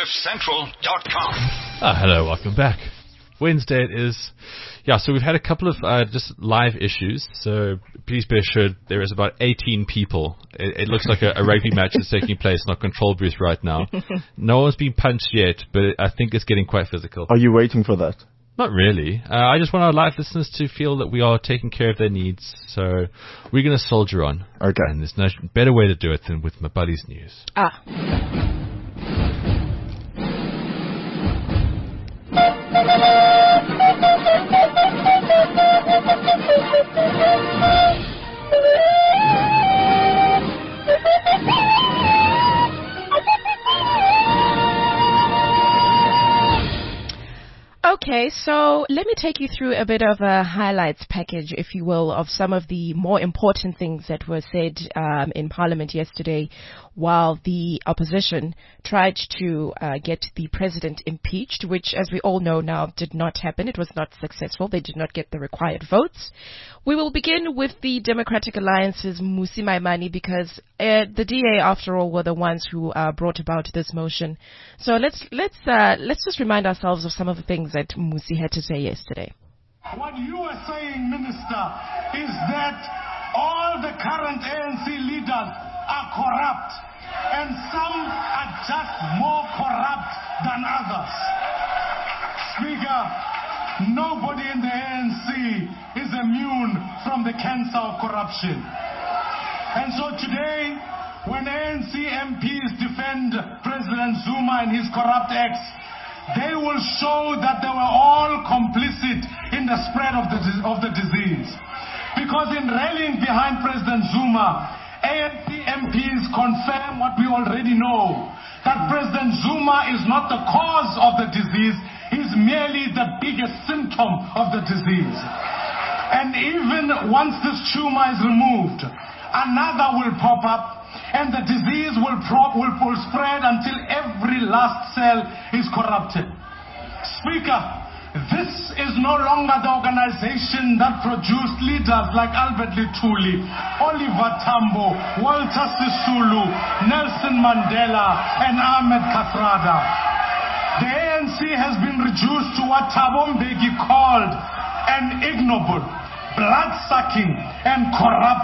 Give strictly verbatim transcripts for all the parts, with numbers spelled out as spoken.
cliff central dot com. Ah, hello, welcome back. Wednesday it is. Yeah, so we've had a couple of uh, just live issues. So please be assured there is about eighteen people. It, it looks like a, a rugby match is taking place in our control booth right now. No one's been punched yet, but I think it's getting quite physical. Are you waiting for that? Not really. Uh, I just want our live listeners to feel that we are taking care of their needs. So we're going to soldier on. Okay. And there's no better way to do it than with my buddy's news. Ah. Okay, so let me take you through a bit of a highlights package, if you will, of some of the more important things that were said um, in Parliament yesterday while the opposition tried to uh, get the president impeached, which, as we all know now, did not happen. It was not successful. They did not get the required votes. We will begin with the Democratic Alliance's Mmusi Maimane because uh, the D A, after all, were the ones who uh, brought about this motion. So let's let's uh, let's just remind ourselves of some of the things that Mmusi had to say yesterday. What you are saying, Minister, is that all the current A N C leaders are corrupt, and some are just more corrupt than others. Speaker, nobody in the A N C is immune from the cancer of corruption. And so today, when A N C M Ps defend President Zuma and his corrupt acts, they will show that they were all complicit in the spread of the, of the disease. Because in rallying behind President Zuma, A N C M Ps confirm what we already know, that President Zuma is not the cause of the disease, he's merely the biggest symptom of the disease. And even once this tumor is removed, another will pop up, and the disease will, pro- will, will spread until every last cell is corrupted. Speaker, this is no longer the organization that produced leaders like Albert Lutuli, Oliver Tambo, Walter Sisulu, Nelson Mandela, and Ahmed Kathrada. The A N C has been reduced to what Thabo Mbeki called an ignoble, blood-sucking, and corrupt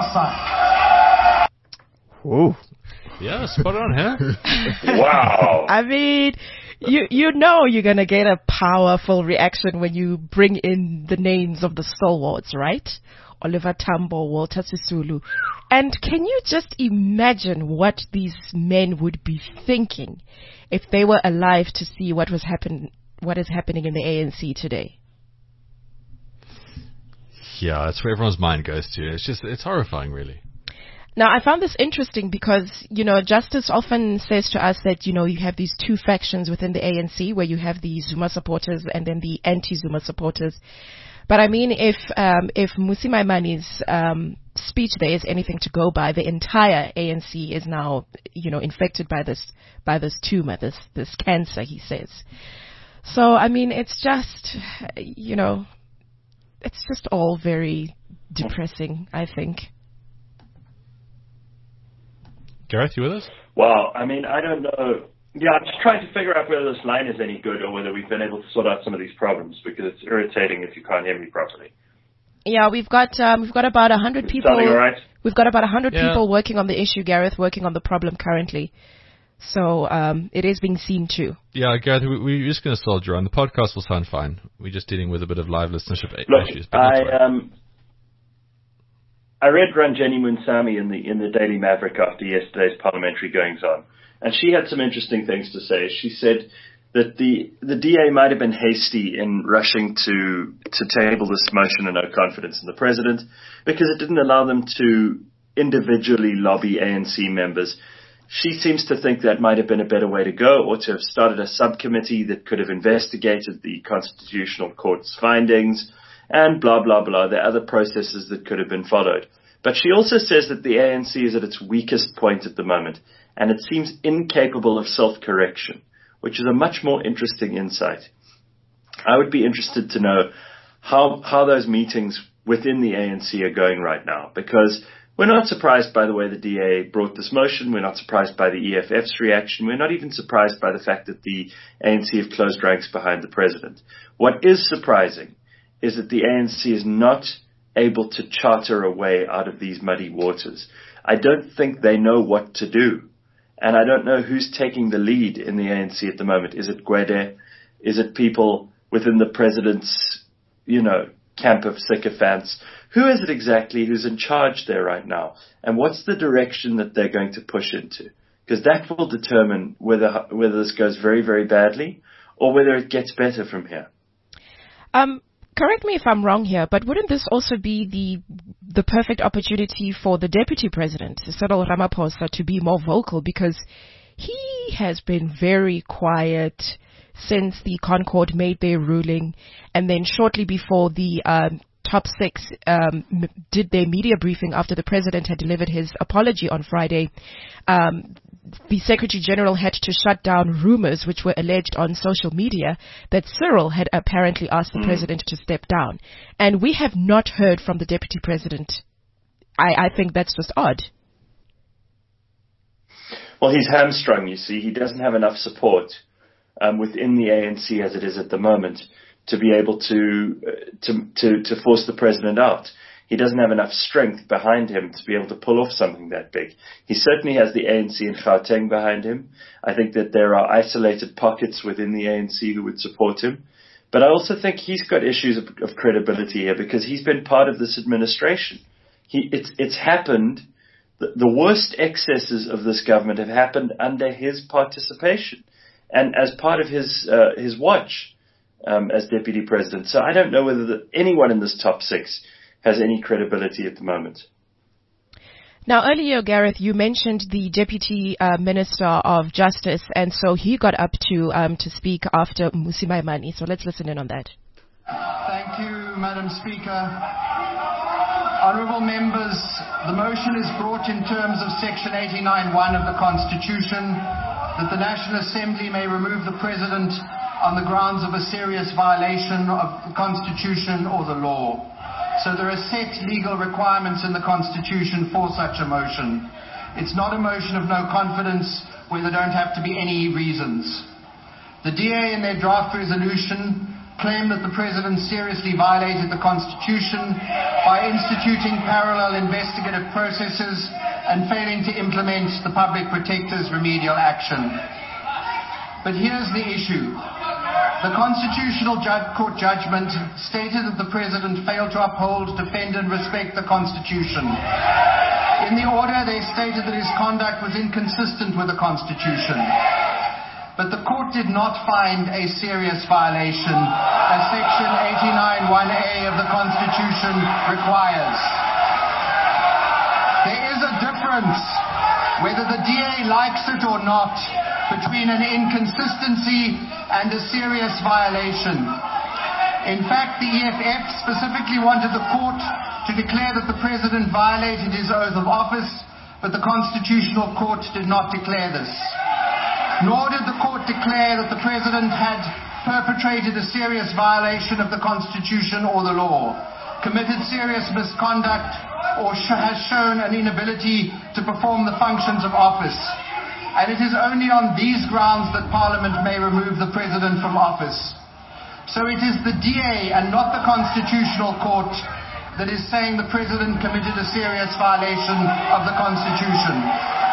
parasite. Whoa. Yeah, spot on, huh? Wow. I mean, you you know you're going to get a powerful reaction when you bring in the names of the stalwarts, right? Oliver Tambo, Walter Sisulu. And can you just imagine what these men would be thinking if they were alive to see what was happen what is happening in the A N C today? Yeah, that's where everyone's mind goes to. It's just, it's horrifying, really. Now, I found this interesting because, you know, Justice often says to us that, you know, you have these two factions within the A N C where you have the Zuma supporters and then the anti-Zuma supporters. But I mean, if um, if Mmusi Maimane's um, speech there is anything to go by, the entire A N C is now, you know, infected by this by this tumor, this this cancer, he says. So, I mean, it's just, you know, it's just all very depressing, I think. Gareth, you with us? Well, I mean, I don't know. Yeah, I'm just trying to figure out whether this line is any good or whether we've been able to sort out some of these problems, because it's irritating if you can't hear me properly. Yeah, we've got um, we've got about a hundred people. Sounding all right? We've got about a hundred Yeah. people working on the issue, Gareth, working on the problem currently. So um, it is being seen too. Yeah, Gareth, we, we're just going to soldier on. The podcast will sound fine. We're just dealing with a bit of live listenership Look, issues. But that's I right. um, I read Ranjani Munsami in the in the Daily Maverick after yesterday's parliamentary goings on, and she had some interesting things to say. She said that the the D A might have been hasty in rushing to to table this motion of no confidence in the president because it didn't allow them to individually lobby A N C members. She seems to think that might have been a better way to go, or to have started a subcommittee that could have investigated the Constitutional Court's findings, and blah, blah, blah. There are other processes that could have been followed. But she also says that the A N C is at its weakest point at the moment, and it seems incapable of self-correction, which is a much more interesting insight. I would be interested to know how how those meetings within the A N C are going right now, because We're not surprised by the way the D A brought this motion. We're not surprised by the E F F's reaction. We're not even surprised by the fact that the A N C have closed ranks behind the president. What is surprising is that the A N C is not able to charter a way out of these muddy waters. I don't think they know what to do. And I don't know who's taking the lead in the A N C at the moment. Is it Gwede? Is it people within the president's, you know, camp of sycophants? Who is it exactly who's in charge there right now? And what's the direction that they're going to push into? Because that will determine whether whether this goes very, very badly or whether it gets better from here. Um, correct me if I'm wrong here, but wouldn't this also be the the perfect opportunity for the Deputy President, Cyril Ramaphosa, to be more vocal? Because he has been very quiet since the Concord made their ruling, and then shortly before the um, top six um, m- did their media briefing after the president had delivered his apology on Friday. Um, the Secretary General had to shut down rumors which were alleged on social media that Cyril had apparently asked the mm. president to step down. And we have not heard from the Deputy President. I, I think that's just odd. Well, he's hamstrung, you see. He doesn't have enough support um, within the A N C as it is at the moment to be able to, uh, to to to force the president out. He doesn't have enough strength behind him to be able to pull off something that big. He certainly has the A N C in Gauteng behind him. I think that there are isolated pockets within the A N C who would support him. But I also think he's got issues of, of credibility here because he's been part of this administration. He, it's, it's happened. The, the worst excesses of this government have happened under his participation and as part of his uh, his watch um, as deputy president. So I don't know whether the, anyone in this top six has any credibility at the moment. Now, earlier, Gareth, you mentioned the Deputy uh, Minister of Justice, and so he got up to um, to speak after Mmusi Maimane. So let's listen in on that. Thank you, Madam Speaker. Honourable members, the motion is brought in terms of Section eighty-nine one of the Constitution that the National Assembly may remove the President on the grounds of a serious violation of the Constitution or the law. So there are set legal requirements in the Constitution for such a motion. It's not a motion of no confidence where there don't have to be any reasons. The D A in their draft resolution claim that the President seriously violated the Constitution by instituting parallel investigative processes and failing to implement the Public Protector's remedial action. But here's the issue. The Constitutional Court judgment stated that the President failed to uphold, defend and respect the Constitution. In the order, they stated that his conduct was inconsistent with the Constitution. But the court did not find a serious violation, as Section eighty-nine one A of the Constitution requires. There is a difference, whether the D A likes it or not, between an inconsistency and a serious violation. In fact, the E F F specifically wanted the court to declare that the President violated his oath of office, but the Constitutional Court did not declare this. Nor did the court declare that the President had perpetrated a serious violation of the Constitution or the law, committed serious misconduct, or sh- has shown an inability to perform the functions of office. And it is only on these grounds that Parliament may remove the President from office. So it is the D A and not the Constitutional Court that is saying the President committed a serious violation of the Constitution.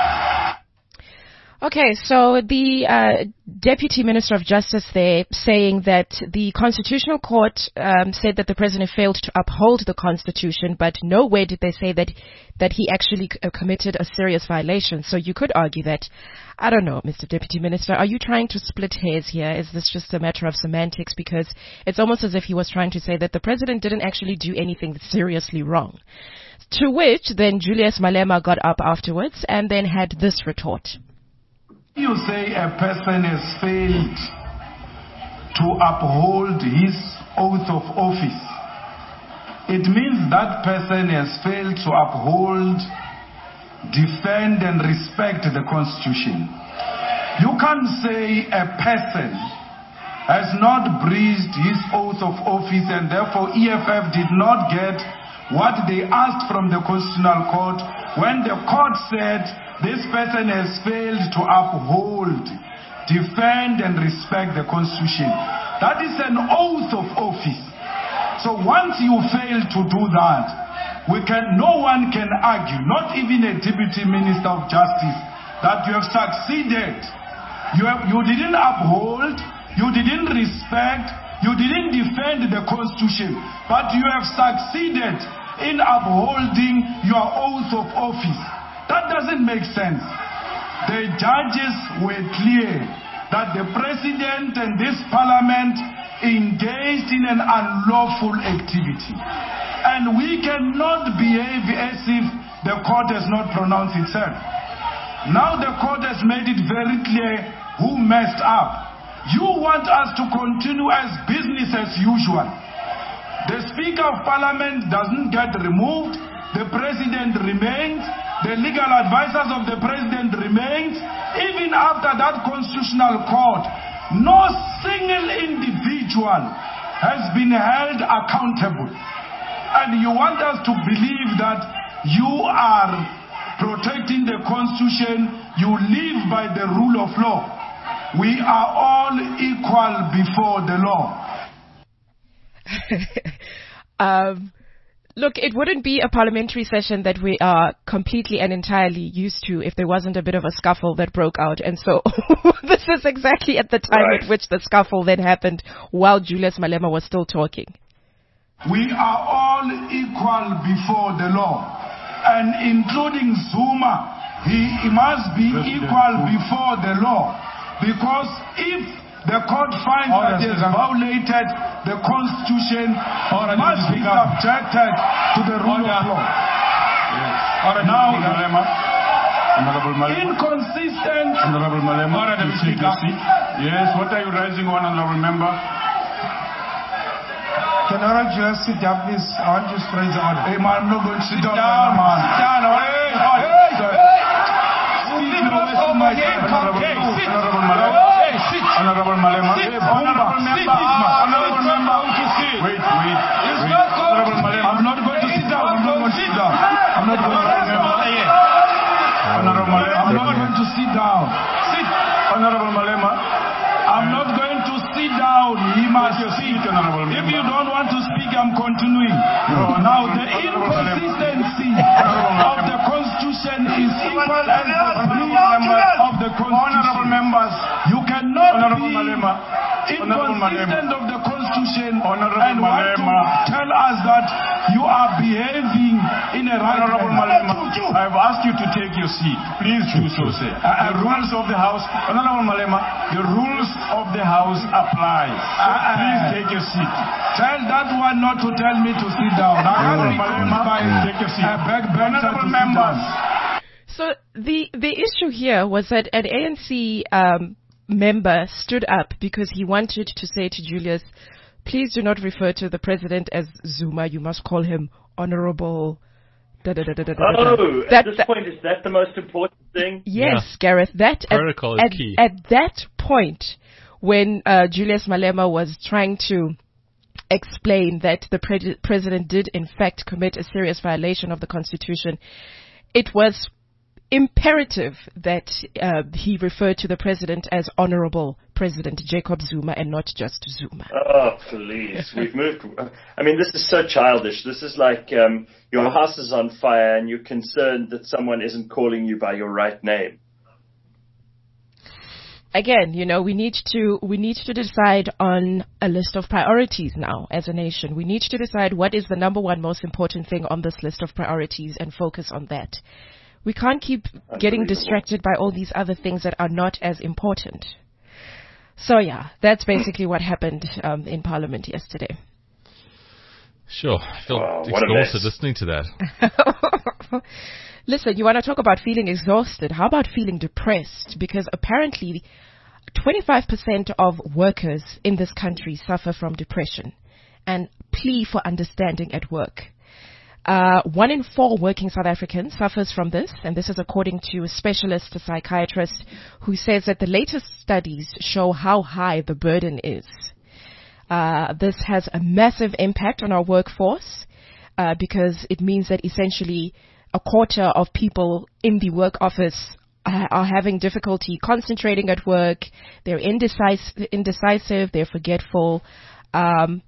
Okay, so the uh, Deputy Minister of Justice there saying that the Constitutional Court um, said that the President failed to uphold the Constitution, but nowhere did they say that that he actually c- committed a serious violation. So you could argue that, I don't know, Mister Deputy Minister, are you trying to split hairs here? Is this just a matter of semantics? Because it's almost as if he was trying to say that the President didn't actually do anything seriously wrong. To which then Julius Malema got up afterwards and then had this retort. You say a person has failed to uphold his oath of office. It means that person has failed to uphold, defend and respect the Constitution. You can't say a person has not breathed his oath of office and therefore E F F did not get what they asked from the Constitutional Court when the court said this person has failed to uphold, defend and respect the Constitution. That is an oath of office. So once you fail to do that, we can, no one can argue, not even a Deputy Minister of Justice, that you have succeeded. You, have, you didn't uphold, you didn't respect, you didn't defend the Constitution, but you have succeeded in upholding your oath of office. That doesn't make sense. The judges were clear that the President and this Parliament engaged in an unlawful activity. And we cannot behave as if the court has not pronounced itself. Now the court has made it very clear who messed up. You want us to continue as business as usual. The Speaker of Parliament doesn't get removed. The President remains. The legal advisors of the President remains. Even after that Constitutional Court, no single individual has been held accountable. And you want us to believe that you are protecting the Constitution, you live by the rule of law. We are all equal before the law. um, look, it wouldn't be a parliamentary session that we are completely and entirely used to if there wasn't a bit of a scuffle that broke out. And so this is exactly at the time right. at which the scuffle then happened while Julius Malema was still talking. We are all equal before the law, and including Zuma, he, he must be President equal Zuma. before the law, because if the court finds Order, that he has violated the Constitution, Order, must be subjected to the rule Order. of law. Yes. Order, now, Honorable Malema. Inconsistent. Honorable Malema, Order, you take your seat. Yes, what are you raising on, Honorable Member? Can I just sit down, please? I want to raise the order. Hey, man, I'm not going to sit, sit down, down, man. Sit down, hey, hey, hey. Honorable Malema. Hey, sit. Honorable Malema. Sit. Honorable Member. Honorable Member. Wait, wait. Honorable Malema. I'm not going to sit down. I'm not going to sit down. I'm not going to sit down. Honorable Malema. I'm not going to sit down. Sit. Honorable Malema. I'm not going to sit down. He must speak. If you don't want to speak, I'm continuing. No, now, the inconsistency of the Constitution is equal as the member of the Constitution. Honorable members, you cannot Honorable be Malema. inconsistent of the Constitution Honorable and want Malema. to tell us that you are behaving in a right Honorable Malema, I've asked you to take your seat. Please do so, sir. Uh, the rules of the House, Honorable Malema, the rules of the House apply. So uh, please take your seat. Tell that one not to tell me to sit down. Honorable Malema, take your seat. Honorable members. So the the issue here was that an A N C um, member stood up because he wanted to say to Julius, please do not refer to the president as Zuma. You must call him Honorable. Da, da, da, da, da, oh, da. at That, this that, point, is that the most important thing? Yes, yeah. Gareth. That Protocol at, is at, key. At that point, when uh, Julius Malema was trying to explain that the pre- president did in fact commit a serious violation of the Constitution, it was imperative that uh, he referred to the president as Honorable President Jacob Zuma and not just Zuma. Oh, please. We've moved. I mean, this is so childish. This is like um, your house is on fire and you're concerned that someone isn't calling you by your right name. Again, you know, we need to we need to decide on a list of priorities now as a nation. We need to decide what is the number one most important thing on this list of priorities and focus on that. We can't keep getting distracted by all these other things that are not as important. So yeah, that's basically what happened um, in Parliament yesterday. Sure. I feel wow, exhausted listening to that. Listen, you want to talk about feeling exhausted? How about feeling depressed? Because apparently twenty-five percent of workers in this country suffer from depression and plea for understanding at work. Uh, one in four working South Africans suffers from this, and this is according to a specialist, a psychiatrist, who says that the latest studies show how high the burden is. Uh, this has a massive impact on our workforce. uh, because it means that essentially a quarter of people in the work office are, are having difficulty concentrating at work. They're indecisive, indecisive they're forgetful. Um,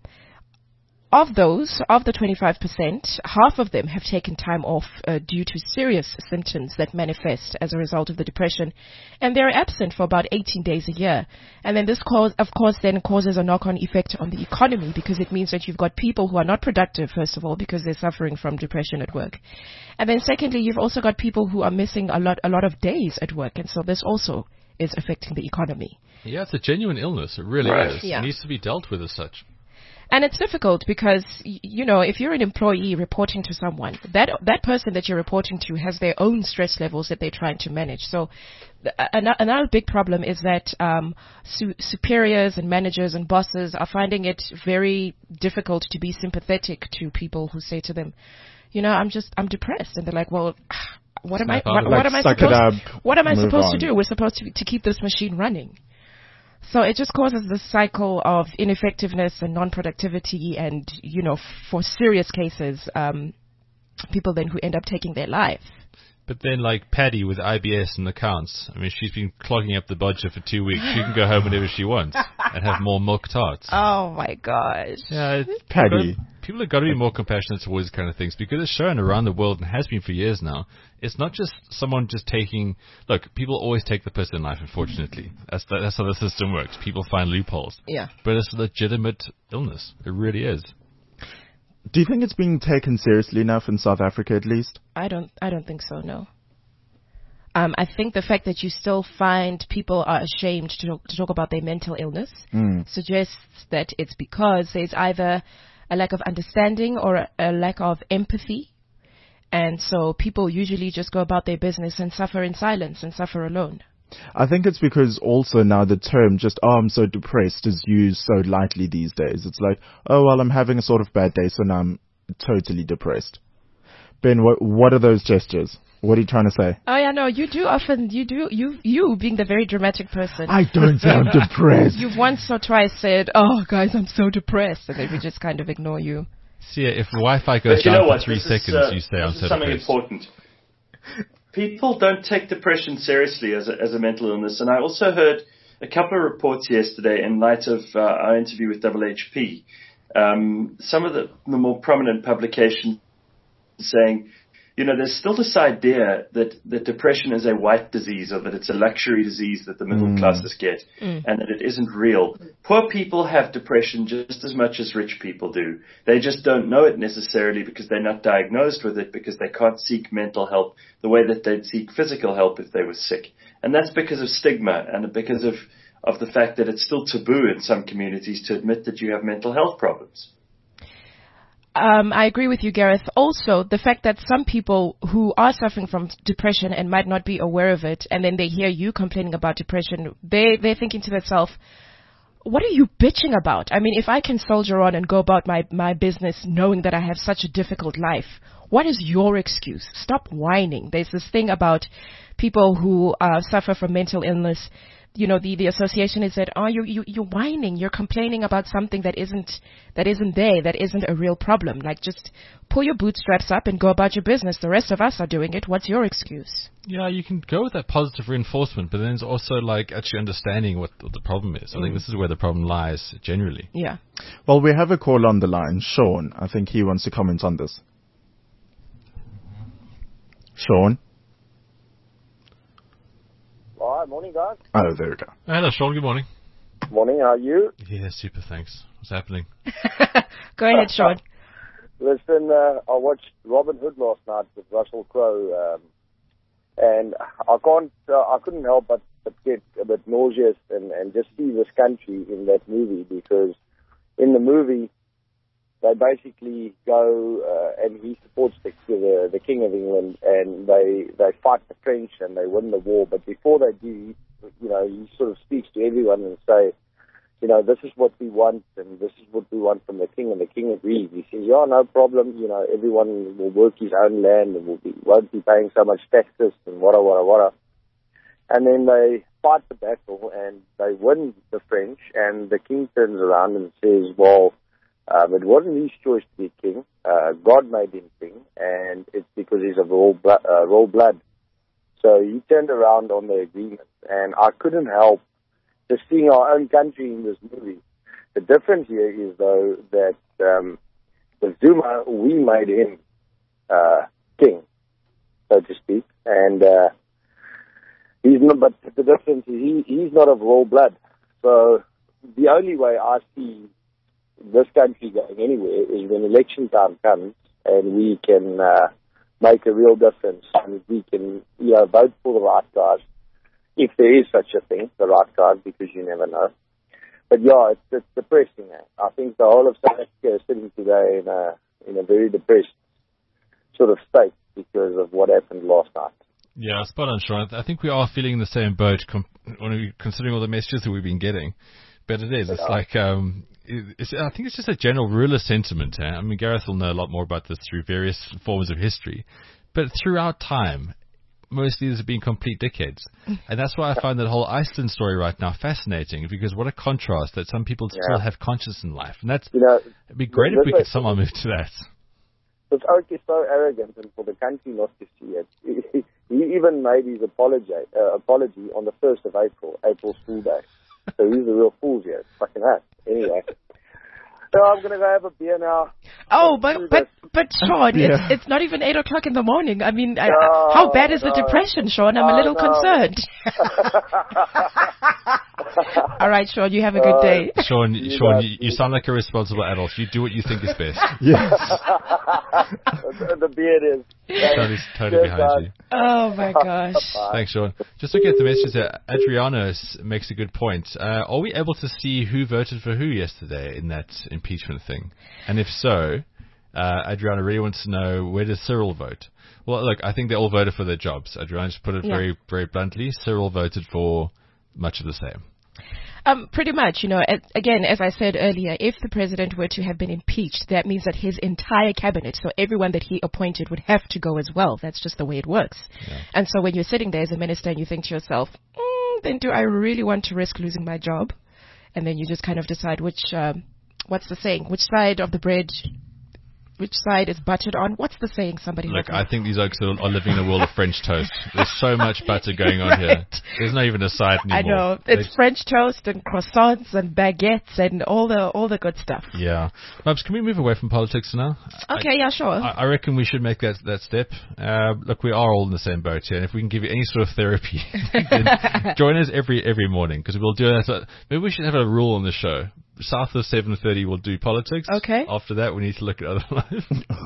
Of those, of the twenty-five percent, half of them have taken time off uh, due to serious symptoms that manifest as a result of the depression, and they're absent for about eighteen days a year. And then this, cause, of course, then causes a knock-on effect on the economy, because it means that you've got people who are not productive, first of all, because they're suffering from depression at work. And then secondly, you've also got people who are missing a lot, a lot of days at work, and so this also is affecting the economy. Yeah, it's a genuine illness. It really Right. is. Yeah. It needs to be dealt with as such. And it's difficult because, you know, if you're an employee reporting to someone, that that person that you're reporting to has their own stress levels that they're trying to manage. So an- another big problem is that um, su- superiors and managers and bosses are finding it very difficult to be sympathetic to people who say to them, you know, I'm just, I'm depressed. And they're like, well, what am I, Snap out what, of what it. am I Suck it supposed, up, what am I move supposed on. to do? We're supposed to, to keep this machine running. So it just causes this cycle of ineffectiveness and non-productivity, and, you know, for serious cases, um, people then who end up taking their life. But then, like Paddy with I B S and accounts, I mean, she's been clogging up the budget for two weeks. She can go home whenever she wants and have more milk tarts. Oh my gosh. Yeah, it's, Paddy. people have got to be more compassionate towards these kind of things, because it's shown around the world and has been for years now. It's not just someone just taking. Look, people always take the piss in life. Unfortunately, that's the, that's how the system works. People find loopholes. Yeah. But it's a legitimate illness. It really is. Do you think it's being taken seriously enough in South Africa, at least? I don't, I don't think so, no. Um, I think the fact that you still find people are ashamed to talk, to talk about their mental illness Mm. suggests that it's because there's either a lack of understanding or a, a lack of empathy. And so people usually just go about their business and suffer in silence and suffer alone. I think it's because also now the term just, oh, I'm so depressed is used so lightly these days. It's like, oh, well, I'm having a sort of bad day, so now I'm totally depressed. Ben, what, what are those gestures? What are you trying to say? Oh yeah, no, you do often, you do, you, you being the very dramatic person. I don't sound depressed. You've once or twice said, oh guys, I'm so depressed, and then we just kind of ignore you. See, if Wi-Fi goes But you down know for what? three This is, seconds, uh, you say I'm this so is something depressed. important. People don't take depression seriously as a, as a mental illness. And I also heard a couple of reports yesterday in light of uh, our interview with W H P. Um, some of the, the more prominent publications saying, you know, there's still this idea that, that depression is a white disease, or that it's a luxury disease that the middle Mm. classes get, Mm. and that it isn't real. Poor people have depression just as much as rich people do. They just don't know it necessarily because they're not diagnosed with it, because they can't seek mental help the way that they'd seek physical help if they were sick. And that's because of stigma, and because of, of the fact that it's still taboo in some communities to admit that you have mental health problems. Um, I agree with you, Gareth. Also, the fact that some people who are suffering from depression and might not be aware of it, and then they hear you complaining about depression, they, they're thinking to themselves, what are you bitching about? I mean, if I can soldier on and go about my, my business knowing that I have such a difficult life, what is your excuse? Stop whining. There's this thing about people who uh, suffer from mental illness. You know, the, the association is that, oh, you, you, you're whining, you're complaining about something that isn't, that isn't there, that isn't a real problem. Like, just pull your bootstraps up and go about your business. The rest of us are doing it. What's your excuse? Yeah, you can go with that positive reinforcement, but then there's also like actually understanding what the the problem is. I think this is where the problem lies generally. Yeah. Well, we have a call on the line. Sean, I think he wants to comment on this. Sean? All right, morning, guys. Oh, there we go. Hello, Sean. Good morning. Morning, how are you? Yeah, super. Thanks. What's happening? Go ahead, Sean. Listen, uh, I watched Robin Hood last night with Russell Crowe, um, and I can't, uh, I couldn't help but, but get a bit nauseous and, and just see this country in that movie, because in the movie they basically go uh, and he supports the, the the King of England, and they they fight the French and they win the war. But before they do, you know, he sort of speaks to everyone and say, you know, this is what we want, and this is what we want from the king, and the king agrees. He says, yeah, no problem, you know, everyone will work his own land and will be, won't be paying so much taxes and wada, wada, wada. And then they fight the battle and they win the French, and the king turns around and says, well, Um, it wasn't his choice to be king. Uh, God made him king, and it's because he's of royal, blo- uh, royal blood. So he turned around on the agreement, and I couldn't help just seeing our own country in this movie. The difference here is, though, that um, with Zuma, we made him uh, king, so to speak, and uh, he's not. But the difference is he, he's not of royal blood. So the only way I see this country going anywhere is when election time comes and we can uh, make a real difference, and we can, you know, vote for the right guys, if there is such a thing, the right guys, because you never know. But yeah, it's, it's depressing. Eh? I think the whole of South Africa is sitting today in a in a very depressed sort of state because of what happened last night. Yeah, spot on, Sean. I think we are feeling in the same boat, com- when we, considering all the messages that we've been getting. But it is. It's yeah. like, um, it's, I think it's just a general ruler sentiment. Eh? I mean, Gareth will know a lot more about this through various forms of history. But throughout time, most leaders have been complete dickheads. And that's why I find that whole Iceland story right now fascinating, because what a contrast that some people yeah. still have conscience in life. And that's, you know, it'd be great if we could somehow move to that. It's okay, so arrogant, and for the country not to see it. He, he even made his apology, uh, apology on the first of April, April Fool Day. So he's the real fool here. Fucking that. Anyway. So I'm going to go have a beer now. Oh, but but but Sean, yeah. it's, it's not even eight o'clock in the morning. I mean, no, I, how bad is no. the depression, Sean? I'm a little no. concerned. All right, Sean, you have a good day. Sean, you Sean, you, you sound like a responsible adult. You do what you think is best. Yes. the, the beard is. Totally, totally behind God. you. Oh my gosh. Thanks, Sean. Just looking at the messages there, Adriano makes a good point. Uh, are we able to see who voted for who yesterday in that impeachment thing? And if so, uh, Adriana really wants to know, where does Cyril vote? Well, look, I think they all voted for their jobs. Adriana just put it yeah. very, very bluntly. Cyril voted for much of the same. Um, pretty much, you know, as, again, as I said earlier, if the president were to have been impeached, that means that his entire cabinet, so everyone that he appointed, would have to go as well. That's just the way it works. Yeah. And so when you're sitting there as a minister and you think to yourself, mm, then do I really want to risk losing my job? And then you just kind of decide which, um, what's the saying, which side of the bread, which side is buttered on? What's the saying? Somebody Look, I think these oaks are, are living in a world of French toast. There's so much butter going on right. here. There's not even a side anymore. I know. It's There's French toast and croissants and baguettes and all the all the good stuff. Yeah. Mubs, can we move away from politics now? Okay, I, yeah, sure. I, I reckon we should make that that step. Uh, look, we are all in the same boat here, and if we can give you any sort of therapy, then join us every every morning, because we'll do that. Maybe we should have a rule on the show. South of seven thirty, we'll do politics. Okay. After that, we need to look at other life.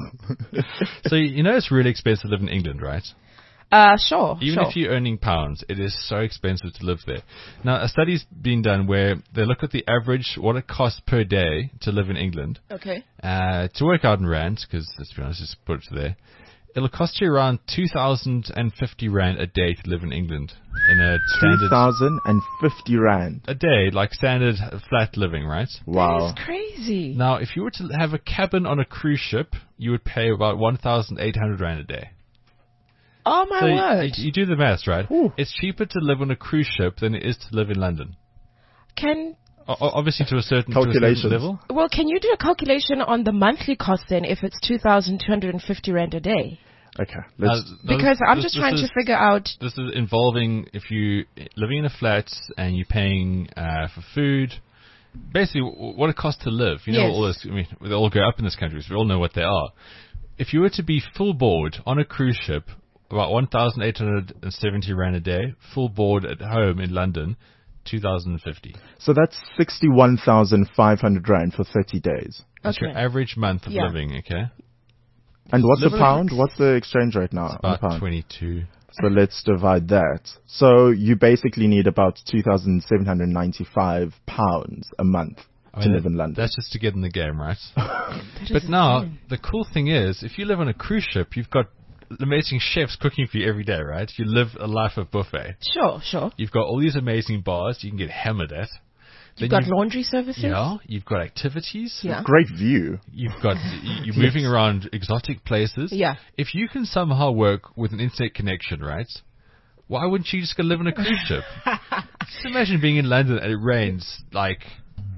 So, you know it's really expensive to live in England, right? Uh, sure. Even sure. if you're earning pounds, it is so expensive to live there. Now, a study's been done where they look at the average, what it costs per day to live in England. Okay. Uh, to work out in rands, because let's be honest, just put it there. It'll cost you around two thousand fifty rand a day to live in England. In a standard two thousand fifty rand a day, like standard flat living, right? Wow. That's crazy. Now, if you were to have a cabin on a cruise ship, you would pay about one thousand eight hundred rand a day. Oh, my so word. You, you do the maths, right? Ooh. It's cheaper to live on a cruise ship than it is to live in London. Can... O- obviously, to a certain, Calculations. to a certain level. Well, can you do a calculation on the monthly cost then if it's two thousand two hundred fifty rand a day? Okay. Let's uh, because this, I'm this, just this trying is, to figure out... This is involving if you living in a flat and you're paying uh, for food, basically what it costs to live. You know, yes. all this, I mean, they all go up in this country, so we all know what they are. If you were to be full board on a cruise ship, about one thousand eight hundred seventy rand a day, full board at home in London, two thousand fifty. So that's sixty-one thousand five hundred rand for thirty days. That's okay. your average month of yeah. living, okay? And what's Living the pound? What's the exchange rate now? It's about pound? twenty-two. So let's divide that. So you basically need about two thousand seven hundred ninety-five pounds a month I to mean, live in London. That's just to get in the game, right? But now, insane. the cool thing is, if you live on a cruise ship, you've got amazing chefs cooking for you every day, right? You live a life of buffet. Sure, sure. You've got all these amazing bars you can get hammered at. You've Then got you've, laundry services? Yeah, you've got activities. Yeah. Great view. You've got, you're moving around exotic places. Yeah. If you can somehow work with an internet connection, right? Why wouldn't you just go live on a cruise ship? Just imagine being in London and it rains like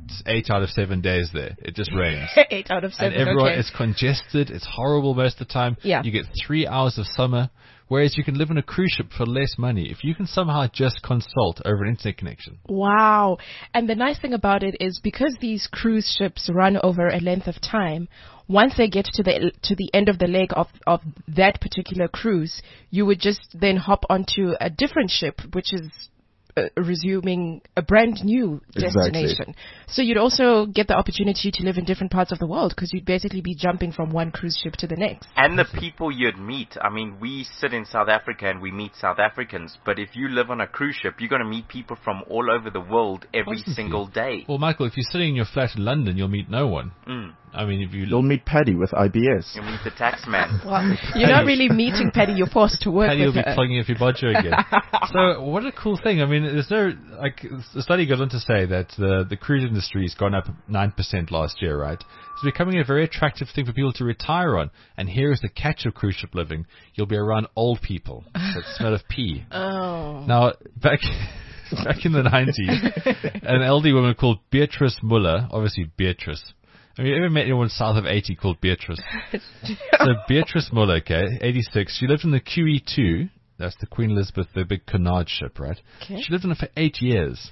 eight out of seven days there. It just rains. Eight out of seven. And everyone, okay. it's congested. It's horrible most of the time. Yeah. You get three hours of summer, whereas you can live on a cruise ship for less money if you can somehow just consult over an internet connection. Wow. And the nice thing about it is because these cruise ships run over a length of time, once they get to the to the end of the leg of, of that particular cruise, you would just then hop onto a different ship, which is uh, resuming a brand new destination. Exactly. So you'd also get the opportunity to live in different parts of the world because you'd basically be jumping from one cruise ship to the next. And the people you'd meet. I mean, we sit in South Africa and we meet South Africans, but if you live on a cruise ship, you're going to meet people from all over the world every Constantly. single day. Well, Michael, if you're sitting in your flat in London, you'll meet no one. Mm. I mean, if you You'll meet Paddy with I B S. You meet the tax man. Well, you're not really meeting Paddy, you're forced to work Paddy will with be her. plugging if you bodger again. So what a cool thing. I mean, there's no, like, the study goes on to say that the, the cruise industry has gone up nine percent last year, right? It's becoming a very attractive thing for people to retire on. And here is the catch of cruise ship living. You'll be around old people that smell of pee. Oh. Now, back... Back in the nineties, an elderly woman called Beatrice Muller, obviously Beatrice. Have you ever met anyone south of eighty called Beatrice? So Beatrice Muller, okay, eighty-six. She lived in the Q E two. That's the Queen Elizabeth, the big Cunard ship, right? Okay. She lived in it for eight years.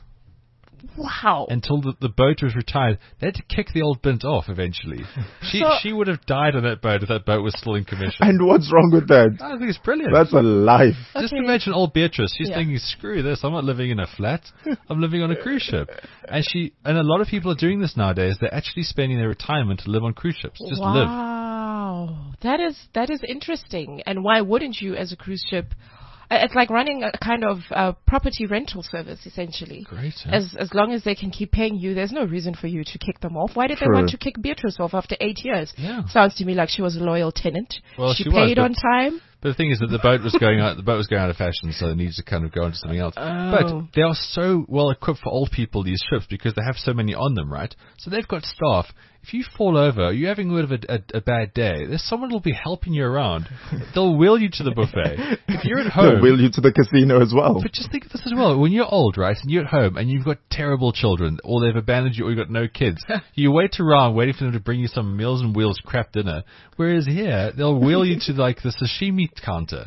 Wow. Until the, the boat was retired. They had to kick the old bint off eventually. She So- she would have died on that boat if that boat was still in commission. And what's wrong with that? I think it's brilliant. That's a life. Just Okay. imagine old Beatrice. She's Yeah. thinking, screw this. I'm not living in a flat. I'm living on a cruise ship. And she, and a lot of people are doing this nowadays. They're actually spending their retirement to live on cruise ships. Just live. Wow. That is, that is interesting. And why wouldn't you as a cruise ship? Uh, It's like running a kind of uh, property rental service, essentially. Great. Huh? As as long as they can keep paying you, there's no reason for you to kick them off. Why did they True. want to kick Beatrice off after eight years? Yeah. Sounds to me like she was a loyal tenant. Well, she, she was, paid but- on time. But the thing is that the boat was going out. The boat was going out of fashion, so it needs to kind of go into something else. Oh. But they are so well equipped for old people, these ships, because they have so many on them, right? So they've got staff. If you fall over, you're having a bit of a, a, a bad day. There's someone who'll be helping you around. They'll wheel you to the buffet. If you're at home, They'll wheel you to the casino as well. But just think of this as well. When you're old, right, and you're at home and you've got terrible children, or they've abandoned you, or you've got no kids, you wait around waiting for them to bring you some Meals and Wheels crap dinner. Whereas here, they'll wheel you to like the sashimi counter.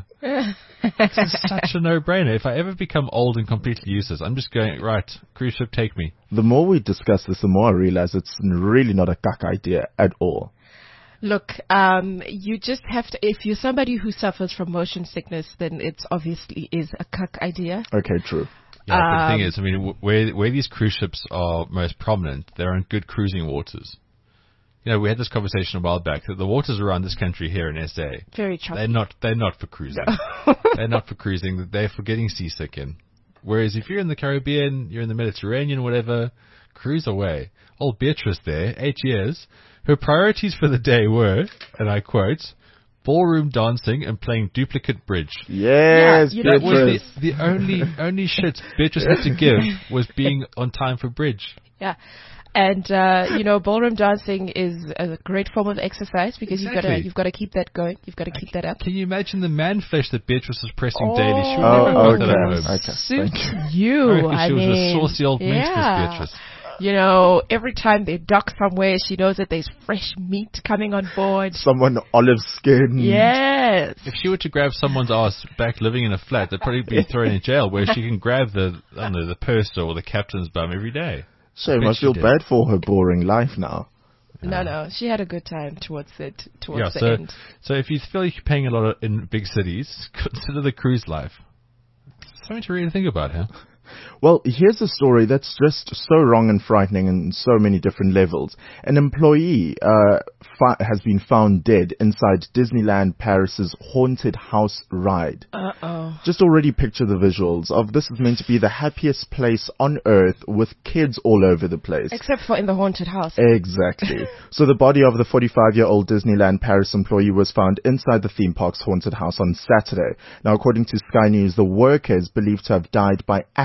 This is such a no-brainer. If I ever become old and completely useless, I'm just going, right, cruise ship, take me. The more we discuss this, the more I realize it's really not a cuck idea at all. Look, um, you just have to, if you're somebody who suffers from motion sickness, then it's obviously is a cuck idea. Okay, true. Yeah, but the thing Um, is, I mean, w- where where these cruise ships are most prominent, they're in good cruising waters. You know, we had this conversation a while back that the waters around this country here in S A, Very choppy. they're not they're not for cruising. They're not for cruising. They're for getting seasick in. Whereas if you're in the Caribbean, you're in the Mediterranean, whatever, cruise away. Old Beatrice there, eight years. Her priorities for the day were, and I quote, ballroom dancing and playing duplicate bridge. Yes, Yeah, you know- That was Beatrice. the, the only only shit Beatrice had to give was being on time for bridge. Yeah. And, uh, you know, ballroom dancing is a great form of exercise because you've got to, Exactly. you've got to keep that going. You've got to keep that up. Can you imagine the man flesh that Beatrice was pressing Oh. daily? She would Oh, never have got that okay. at home. Okay. Suits thank you. I reckon I she was a mean, saucy old minx, Miss yeah. Beatrice. You know, every time they dock somewhere, she knows that there's fresh meat coming on board. Someone olive skin. Yes. If she were to grab someone's ass back living in a flat, they'd probably be thrown in jail, where she can grab the, I don't know, the purser or the captain's bum every day. Shame, bet I she feel did. bad for her boring life now. No, no, she had a good time towards it, towards Yeah, the so, end. so if you feel like you're paying a lot of, in big cities, consider the cruise life. Something to really think about, huh? Well, here's a story that's just so wrong and frightening on so many different levels. An employee uh, fi- has been found dead inside Disneyland Paris's haunted house ride. Uh-oh. Just already picture the visuals of this is meant to be the happiest place on earth with kids all over the place. Except for in the haunted house. Exactly. So the body of the forty-five-year-old Disneyland Paris employee was found inside the theme park's haunted house on Saturday. Now, according to Sky News, the worker is believed to have died by accidental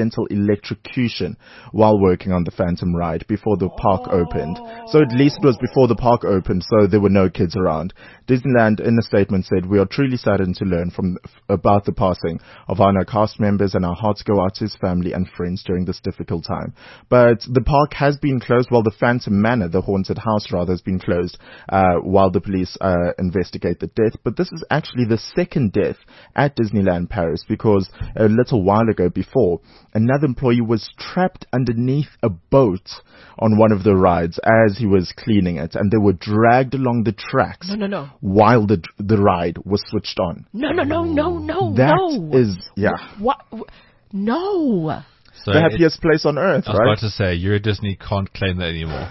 accidental electrocution while working on the Phantom ride before the park opened. So at least it was before the park opened, so there were no kids around. Disneyland, in a statement, said, "We are truly saddened to learn from about the passing of our cast members, and our hearts go out to his family and friends during this difficult time." But the park has been closed, while the Phantom Manor, the haunted house rather, has been closed uh, while the police uh, investigate the death. But this is actually the second death at Disneyland Paris, because a little while ago before, another employee was trapped underneath a boat on one of the rides as he was cleaning it, and they were dragged along the tracks No, no, no. while the the ride was switched on. No, no, no, no, no, That no. is, yeah, What? what? No. So the it- happiest place on earth, I was right? about to say, you're a Disney, can't claim that anymore.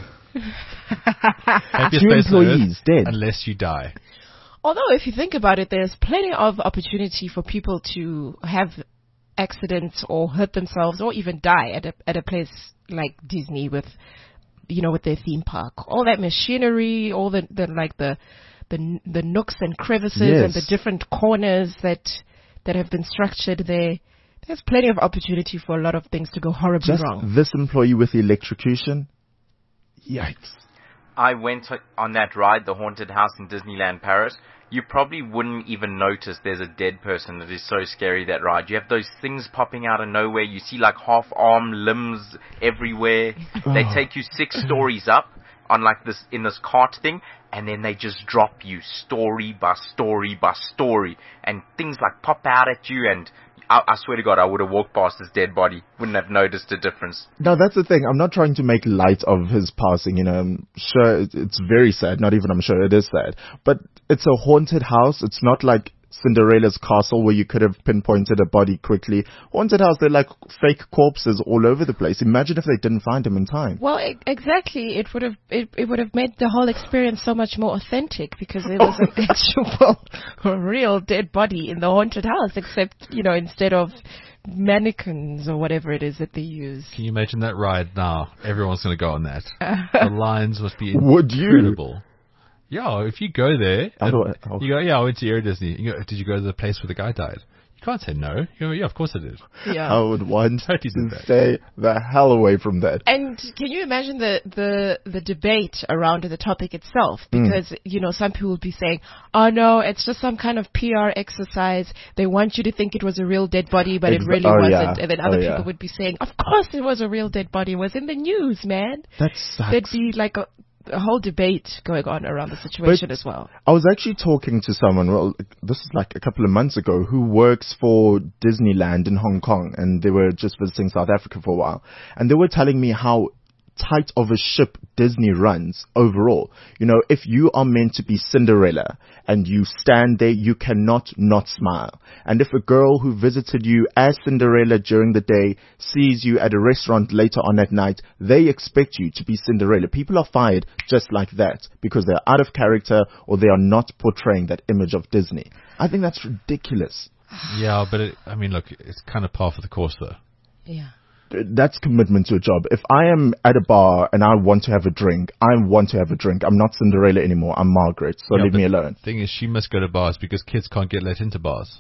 Happiest Two place on employees earth, dead. unless you die. Although, if you think about it, there's plenty of opportunity for people to have accidents or hurt themselves or even die at a at a place like Disney with, you know, with their theme park. All that machinery, all the, the like the the the nooks and crevices and the Yes. different corners that that have been structured there. There's plenty of opportunity for a lot of things to go horribly Just wrong. this employee with the electrocution. Yikes. I went on that ride, the haunted house in Disneyland Paris. You probably wouldn't even notice there's a dead person. It is so scary, that ride. You have those things popping out of nowhere. You see like half-arm limbs everywhere. They take you six stories up on like this, in this cart thing, and then they just drop you story by story by story. And things like pop out at you, and I, I swear to God, I would have walked past this dead body. Wouldn't have noticed a difference. Now, that's the thing. I'm not trying to make light of his passing. You know, I'm sure it- it's very sad. Not even I'm sure it is sad. But it's a haunted house. It's not like Cinderella's castle where you could have pinpointed a body quickly. Haunted house, they're like fake corpses all over the place. Imagine if they didn't find him in time. Well, e- exactly. It would have it, it would have made the whole experience so much more authentic because there was an actual, a real dead body in the haunted house. Except, you know, instead of mannequins or whatever it is that they use. Can you imagine that ride now? Everyone's going to go on that. The lines must be Would you? incredible. Yeah, if you go there, How and do I- how- you go, yeah, I went to Euro Disney. You go, did you go to the place where the guy died? You can't say no. You go, yeah, of course I did. Yeah. I would want Totally to did that. stay the hell away from that. And can you imagine the, the, the debate around the topic itself? Because, you know, some people would be saying, oh no, it's just some kind of P R exercise. They want you to think it was a real dead body, but Ex- it really oh, wasn't. yeah. And then other Oh, people yeah. would be saying, of course it was a real dead body. It was in the news, man. That There'd sucks. be like a, a whole debate going on around the situation But- as well. I was actually talking to someone, well, this is like a couple of months ago, who works for Disneyland in Hong Kong, and they were just visiting South Africa for a while. And they were telling me how tight of a ship Disney runs overall. You know, if you are meant to be Cinderella and you stand there, you cannot not smile. And if a girl who visited you as Cinderella during the day sees you at a restaurant later on at night, they expect you to be Cinderella. People are fired just like that because they're out of character or they are not portraying that image of Disney. I think that's ridiculous. Yeah, but it, I mean, look, it's kind of par for the course, though. Yeah. That's commitment to a job. If I am at a bar and I want to have a drink, I want to have a drink. I'm not Cinderella anymore. I'm Margaret, so Yeah, leave but me alone. The thing is, she must go to bars because kids can't get let into bars.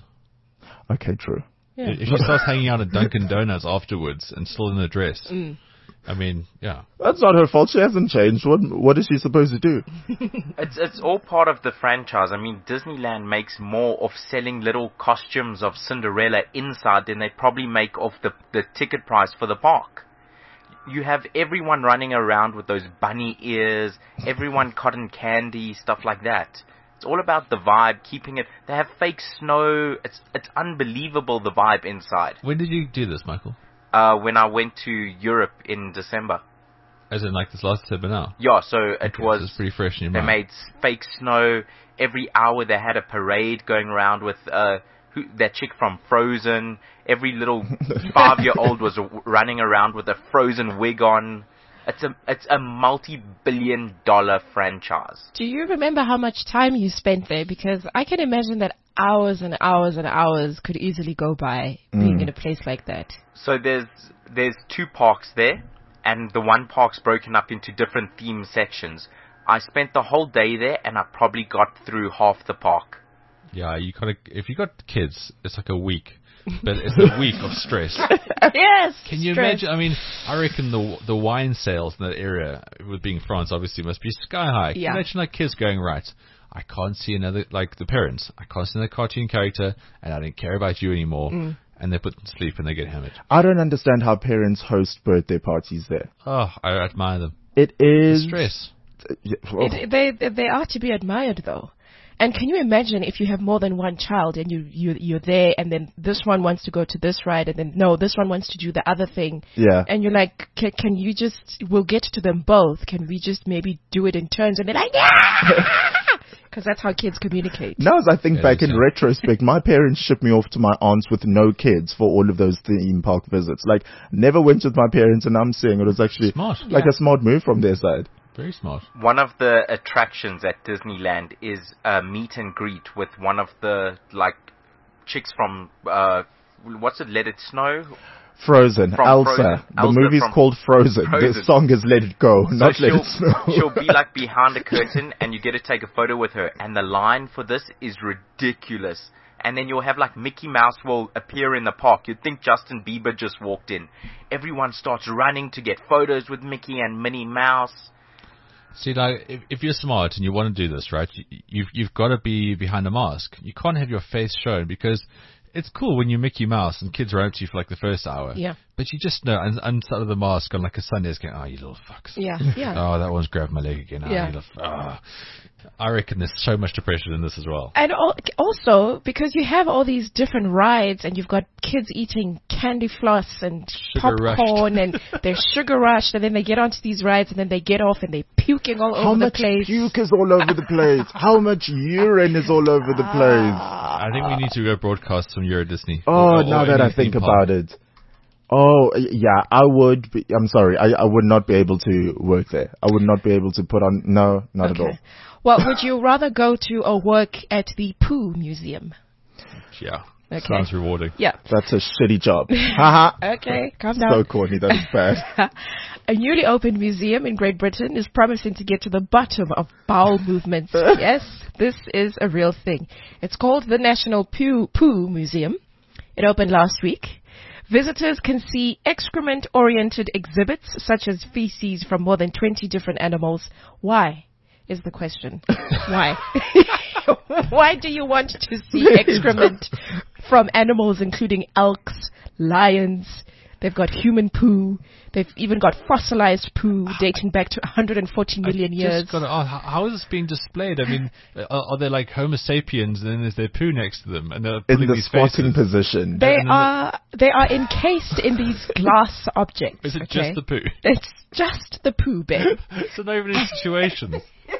Okay, true. Yeah. If she starts hanging out at Dunkin' Donuts afterwards and still in a dress, Mm. I mean, yeah. That's not her fault. She hasn't changed. What What is she supposed to do? It's it's all part of the franchise. I mean, Disneyland makes more of selling little costumes of Cinderella inside than they probably make off the, the ticket price for the park. You have everyone running around with those bunny ears, everyone cotton candy, stuff like that. It's all about the vibe, keeping it. They have fake snow. It's it's unbelievable, the vibe inside. When did you do this, Michael? Uh, when I went to Europe in December. As in, like, this last December now? Yeah, so it Okay, so was. it's pretty fresh in your They mind. made s- fake snow. Every hour they had a parade going around with uh, who, that chick from Frozen. Every little five-year-old was w- running around with a Frozen wig on. It's a it's a multi-billion dollar franchise. Do you remember how much time you spent there? Because I can imagine that hours and hours and hours could easily go by being Mm. in a place like that. So there's there's two parks there, and the one park's broken up into different theme sections. I spent the whole day there, and I probably got through half the park. Yeah, you kind of, if you got kids, it's like a week. but it's a week of stress. Yes. Can you stress. imagine? I mean, I reckon the the wine sales in that area, with being France, obviously must be sky high. Can you Yeah. imagine like kids going, right, I can't see another, like the parents, I can't see another cartoon character, and I don't care about you anymore. Mm. And they put them to sleep and they get hammered. I don't understand how parents host birthday parties there. Oh, I admire them. It is The stress. Yeah, oh. It, they they are to be admired, though. And can you imagine if you have more than one child and you, you, you're there and then this one wants to go to this ride and then, no, this one wants to do the other thing. Yeah. And you're like, can, can you just, we'll get to them both. Can we just maybe do it in turns? And they're like, yeah! Because that's how kids communicate. Now, as I think Yeah, back in yeah. retrospect, my parents shipped me off to my aunts with no kids for all of those theme park visits. Like, never went with my parents, and I'm saying it was actually Smart. like Yeah. a smart move from their side. Very smart. One of the attractions at Disneyland is a meet and greet with one of the, like, chicks from, uh, what's it, Let It Snow? Frozen, From Elsa. Frozen. The Elsa movie's from called Frozen. Frozen. The song is Let It Go, not so Let she'll, It Snow. she'll be like behind a curtain and you get to take a photo with her, and the line for this is ridiculous. And then you'll have like Mickey Mouse will appear in the park. You'd think Justin Bieber just walked in. Everyone starts running to get photos with Mickey and Minnie Mouse. See, like, if, if you're smart and you want to do this, right, you, you've you've got to be behind a mask. You can't have your face shown because it's cool when you're Mickey Mouse and kids are up to you for like the first hour. Yeah. But you just know, un- inside of the mask on like a Sunday, it's going, oh, you little fucks. Yeah, yeah. Oh, that one's grabbed my leg again. Oh, Yeah. you little f- oh. I reckon there's so much depression in this as well. And al- also, because you have all these different rides and you've got kids eating candy floss and Sugar popcorn and they're sugar rushed and then they get onto these rides and then they get off and they're puking all How over the much place. puke is all over the place? How much urine is all over the place? I think we need to go broadcast some Euro Disney. Oh, Or- or now that any I think theme park. about it. Oh, yeah, I would be, I'm sorry, I, I would not be able to work there. I would not be able to put on, no, not at all. Okay. Well, would you rather go to or work at the Pooh Museum? Yeah. Okay. Sounds rewarding. Yeah. That's a shitty job. Haha. Okay, calm So down. corny, that is bad. A newly opened museum in Great Britain is promising to get to the bottom of bowel movements. Yes, this is a real thing. It's called the National Pooh, Pooh Museum. It opened last week. Visitors can see excrement-oriented exhibits such as feces from more than twenty different animals. Why is the question? Why? Why do you want to see excrement from animals including elks, lions? They've got human poo. They've even got fossilized poo dating back to one hundred forty million I years. Just gotta, oh, how, how is this being displayed? I mean, are, are they like Homo sapiens and then there's their poo next to them and they're In pulling the these squatting faces? position. They and then are they are encased in these glass objects. Is it okay? just the poo? It's just the poo, babe. So not even in situations.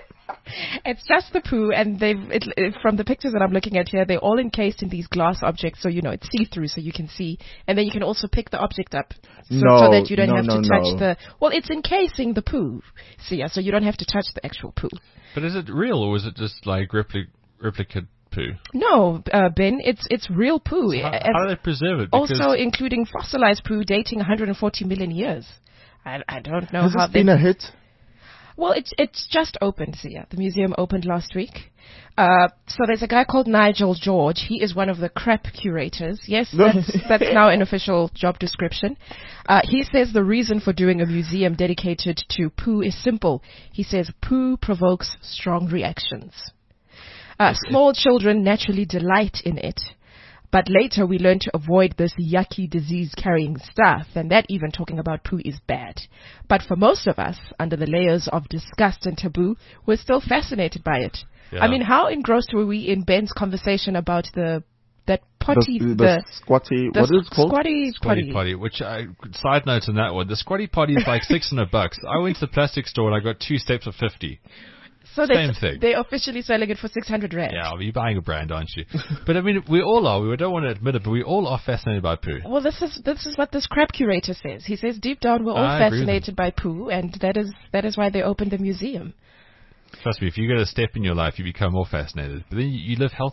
It's just the poo, and they've it, it, from the pictures that I'm looking at here, they're all encased in these glass objects, so you know it's see-through, so you can see, and then you can also pick the object up, so, No, so that you don't no, have no, to touch no. the. Well, it's encasing the poo, so yeah, so you don't have to touch the actual poo. But is it real or is it just like repli- replicate poo? No, uh, Ben, it's it's real poo. How, As- how do they preserve it? Because also including fossilized poo dating one hundred forty million years. I, I don't know Has how this they. been a hit? Well, it's it's just opened, so yeah. The museum opened last week. Uh, so there's a guy called Nigel George. He is one of the crap curators. Yes, that's, that's now an official job description. Uh, he says the reason for doing a museum dedicated to poo is simple. He says poo provokes strong reactions. Uh, small children naturally delight in it. But later we learn to avoid this yucky disease-carrying stuff, and that even talking about poo is bad. But for most of us, under the layers of disgust and taboo, we're still fascinated by it. Yeah. I mean, how engrossed were we in Ben's conversation about the that potty, the, the, the, squatty, the what is it called? squatty Squatty potty? potty, which I, side note on that one, the squatty potty is like six hundred bucks. I went to the plastic store and I got two steps for fifty. So Same they, thing. they're officially selling it for six hundred rand. Yeah, well, you're buying a brand, aren't you? But I mean, we all are. We don't want to admit it, but we all are fascinated by poo. Well, this is this is what this crap curator says. He says deep down we're all I agree with fascinated by poo, and that is that is why they opened the museum. Trust me, if you get a step in your life, you become more fascinated. But then you, you live healthier.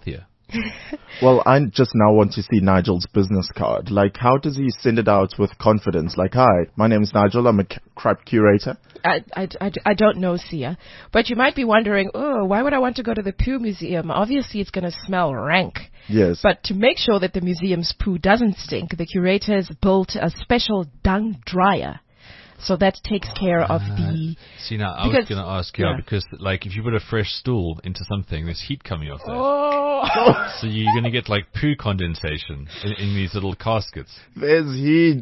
Well, I just now want to see Nigel's business card. Like, how does he send it out with confidence? Like, hi, my name is Nigel. I'm a c- crap curator. I, I, I, I don't know, Sia. But you might be wondering, oh, why would I want to go to the poo museum? Obviously, it's going to smell rank. Yes. But to make sure that the museum's poo doesn't stink, the curators built a special dung dryer. So that takes care of the... See, now, I because, was going to ask, yeah, yeah, because, like, if you put a fresh stool into something, there's heat coming off that. Oh. So you're going to get, like, poo condensation in, in these little caskets. There's heat.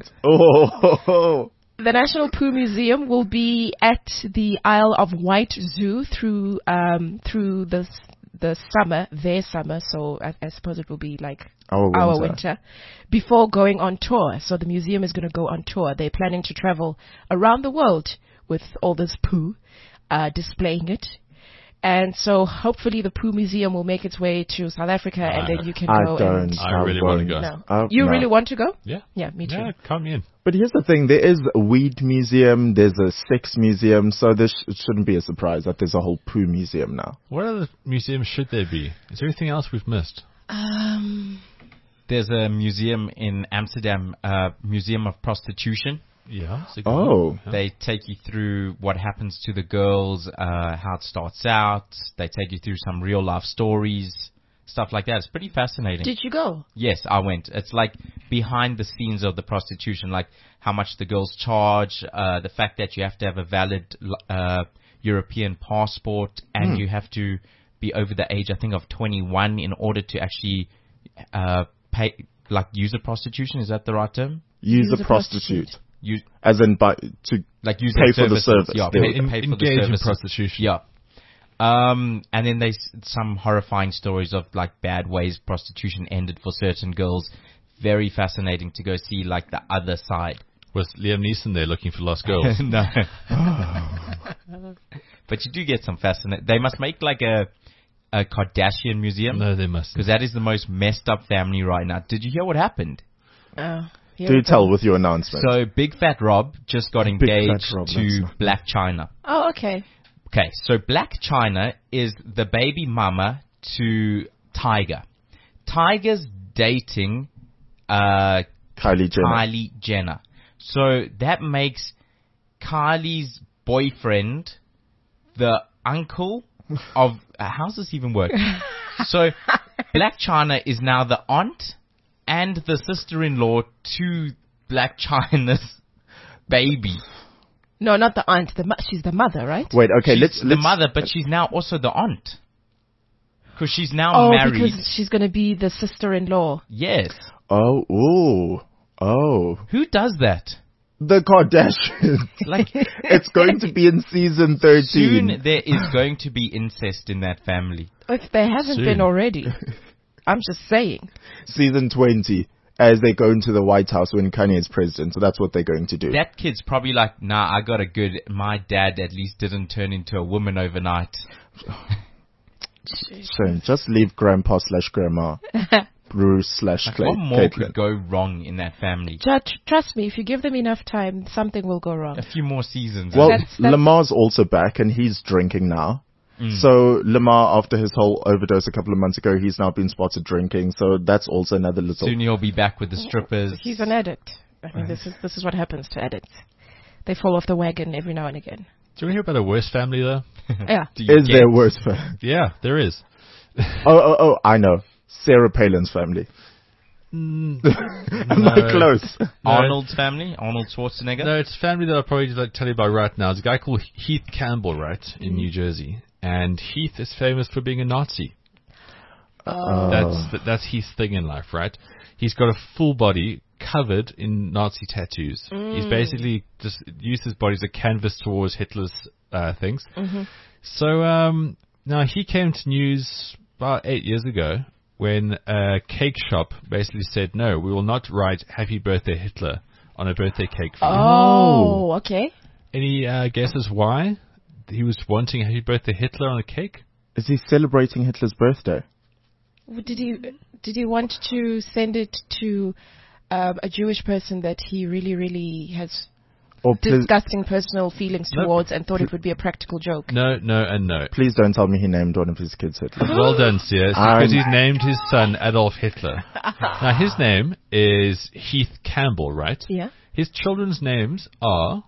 Oh. The National Poo Museum will be at the Isle of Wight Zoo through um, through the the summer, their summer. So I, I suppose it will be like Our winter. our winter before going on tour. So the museum is going to go on tour. They're planning to travel around the world with all this poo, uh, displaying it. And so hopefully the Poo Museum will make its way to South Africa, and I, then you can I go. don't. And I really want to go. no. Uh, You no. really want to go? Yeah. Yeah, me too. Yeah, count me in. But here's the thing, there is a weed museum, there's a sex museum, so this sh- it shouldn't be a surprise that there's a whole poo museum now. What other museums should there be? Is there anything else we've missed? Um, There's a museum in Amsterdam, uh, Museum of Prostitution. Yeah. it's a good Oh. one. Yeah. They take you through what happens to the girls, uh, how it starts out. They take you through some real life stories, stuff like that. It's pretty fascinating. did you go? Yes, I went. It's like behind the scenes of the prostitution, like how much the girls charge, uh, the fact that you have to have a valid uh, European passport, and Hmm. you have to be over the age, I think, of twenty-one in order to actually uh, pay, like use a prostitution. Is that the right term? Use, Use a a prostitute. prostitute. You As in, by, to like use pay their for the services. service. Yeah, There pay, we go. pay for the Engage in services. prostitution. Yeah. Um, and then there's some horrifying stories of like bad ways prostitution ended for certain girls. Very fascinating to go see like the other side. Was Liam Neeson there looking for lost girls? No. But you do get some fascinating. They must make like a a Kardashian museum, No, they must. because that is the most messed up family right now. Did you hear what happened? Uh, Do tell with your announcement. So Big Fat Rob just got Big Fat engaged Rob, to that's- Black China. Oh, okay. Okay, so Black China is the baby mama to Tiger. Tiger's dating uh, Kylie Jenner. Kylie Jenner. So that makes Kylie's boyfriend the uncle of... Uh, how does this even work? So Black China is now the aunt and the sister-in-law to Black China's baby. No, not the aunt. The mo- she's the mother, right? Wait, okay, She's let's, the let's mother, but she's now also the aunt. Because she's now Oh, married. because she's going to be the sister-in-law. Yes. Oh, ooh, oh. Who does that? The Kardashians. Like, It's going to be in season thirteen. soon there is going to be incest in that family. If there hasn't Soon. been already. I'm just saying. Season twenty, as they go into the White House when Kanye is president. So that's what they're going to do. That kid's probably like, nah, I got a good, my dad at least didn't turn into a woman overnight. So just leave grandpa slash grandma, Bruce slash Like, Clay, what more Caitlin. could go wrong in that family? Just trust me, if you give them enough time, something will go wrong. A few more seasons. Well, That's- that's- Lamar's also back and he's drinking now. Mm. So Lamar, after his whole overdose a couple of months ago, he's now been spotted drinking. So that's also another little. Soon he'll be back with the strippers. He's an addict. I mean, this is this is what happens to addicts. They fall off the wagon every now and again. Do you want to hear about a worse family, though? Yeah. Do you Is get- there worse? For- Yeah, there is. oh, oh, oh! I know. Sarah Palin's family. Mm, Am I no. close? Arnold's family? Arnold Schwarzenegger? No, it's a family that I'll probably just like tell you about right now. It's a guy called Heath Campbell, right, in New Jersey. And Heath is famous for being a Nazi. Oh. That's that's Heath's thing in life, right? He's got a full body covered in Nazi tattoos. He's basically just used his body as a canvas towards Hitler's uh, things. So um, now he came to news about eight years ago when a cake shop basically said, no, we will not write Happy Birthday Hitler on a birthday cake for you. Oh, okay. Any uh, guesses why he was wanting Happy Birthday Hitler on a cake? Is he celebrating Hitler's birthday? Did he did he want to send it to um, a Jewish person that he really really has Or please, disgusting personal feelings Nope. towards and thought it would be a practical joke. No, no, and no. please don't tell me he named one of his kids Hitler. Well done, Sia. It's I'm- because he's named his son Adolf Hitler. Now, his name is Heath Campbell, right? Yeah. His children's names are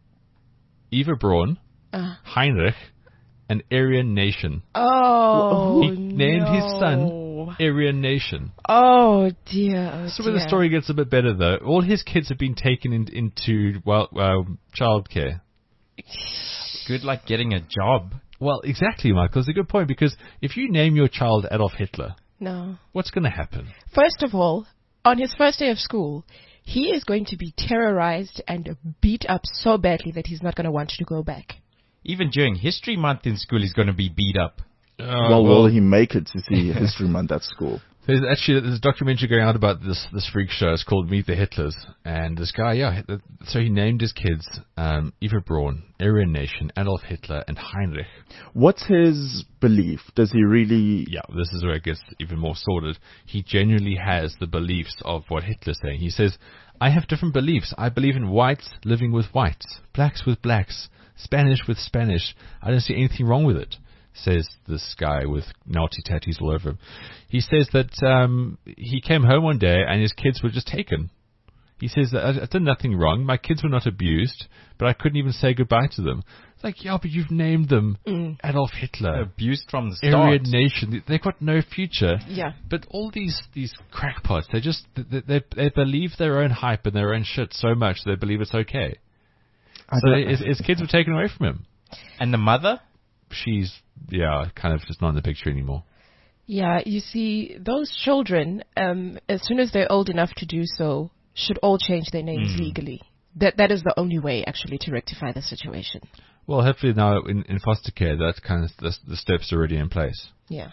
Eva Braun, Uh. Heinrich, and Aryan Nation. Oh, He named his no. son Aryan Nation. Oh dear. Oh, So where dear. the story gets a bit better, though, all his kids have been taken in, into well, um, childcare. Good like getting a job. Well, exactly, Michael. It's a good point, because if you name your child Adolf Hitler, No. what's going to happen? First of all, on his first day of school, he is going to be terrorized and beat up so badly that he's not going to want to go back. Even during History Month in school, he's going to be beat up. Uh, well, will he make it to see History Month at school? There's actually there's a documentary going out about this this freak show. It's called Meet the Hitlers, and this guy, yeah, th- so he named his kids um, Eva Braun, Aryan Nation, Adolf Hitler, and Heinrich. What's his belief? Does he really... Yeah, this is where it gets even more sordid. He genuinely has the beliefs of what Hitler's saying. He says, "I have different beliefs. I believe in whites living with whites, blacks with blacks, Spanish with Spanish. I don't see anything wrong with it," says this guy with Nazi tattoos all over him. He says that um, he came home one day and his kids were just taken. He says that I, I did nothing wrong. My kids were not abused, but I couldn't even say goodbye to them. It's like, yeah, but you've named them Mm. Adolf Hitler, Abused from the start. Aryan Nation. They've got no future. Yeah. But all these these crackpots, they just they, they they believe their own hype and their own shit so much they believe it's okay. I So don't- his, his kids were taken away from him. And the mother? She's yeah, kind of just not in the picture anymore. Yeah, you see, those children, um, as soon as they're old enough to do so, should all change their names Mm. legally. That That is the only way, actually, to rectify the situation. Well, hopefully now in, in foster care, that kind of the, the steps are already in place. Yeah.